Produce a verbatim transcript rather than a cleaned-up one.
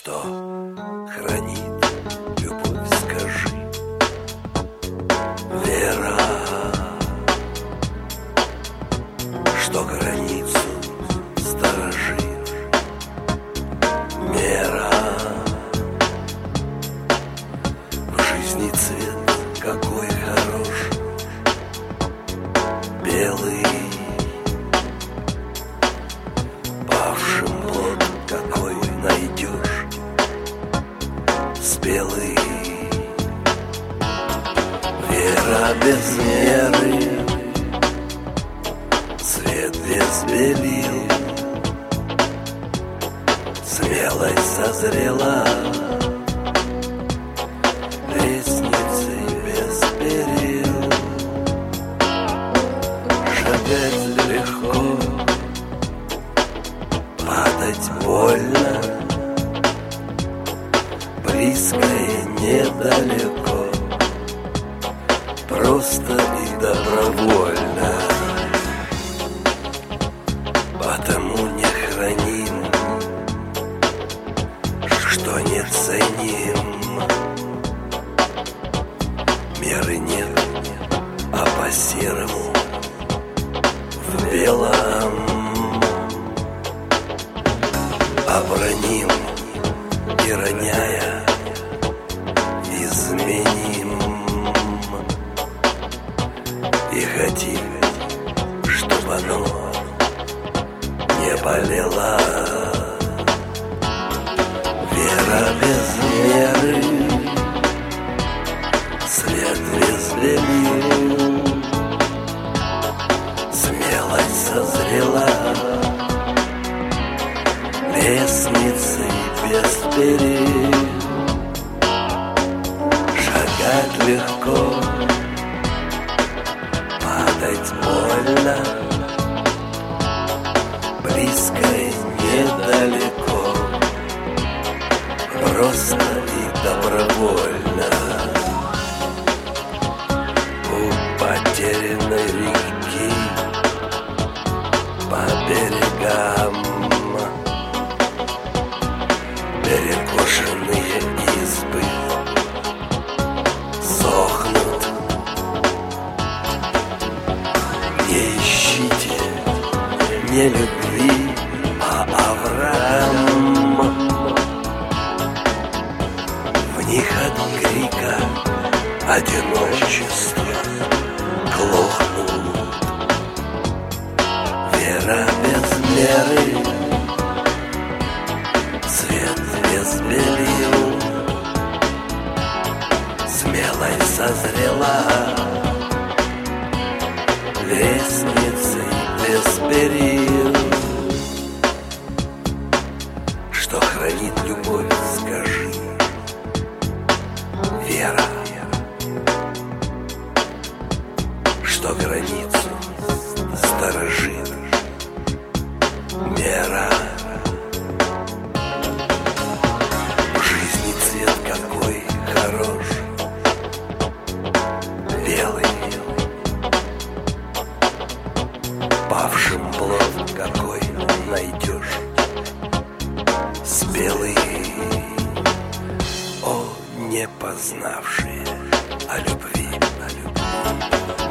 Что хранит любовь, скажи? Вера. Что границу сторожит? Мера. В жизни цвет какой хорош, белый. Павшим плод какой найдешь, спелый. Вера без меры, свет без белил, смелость созрела, лестницей без перил. Шагать легко, падать больно, близко и недалеко, просто и добровольно. Потому не храним, что не ценим. Меры нет, а по-серому в белом оброним и, роняя, изменим. И хотим, чтоб оно не болело. Вера без меры, свет без белил, смелость созрела, лестницей без перил. Шагать легко, падать больно, близко и недалеко, просто и добровольно. У потерянной реки по берегам перекошенные избы сохнут. Не ищите не любви, а оврагам. В них от крика одиночества глохнут. Вера без меры, свет без белил, смелость созрела, лестницей без перил. Что хранит любовь, скажи? Вера. Что границу сторожит? Мера. В жизни цвет какой хорош, белый. Павшим плод какой найдешь, спелый. О, не познавшие о любви, о любви.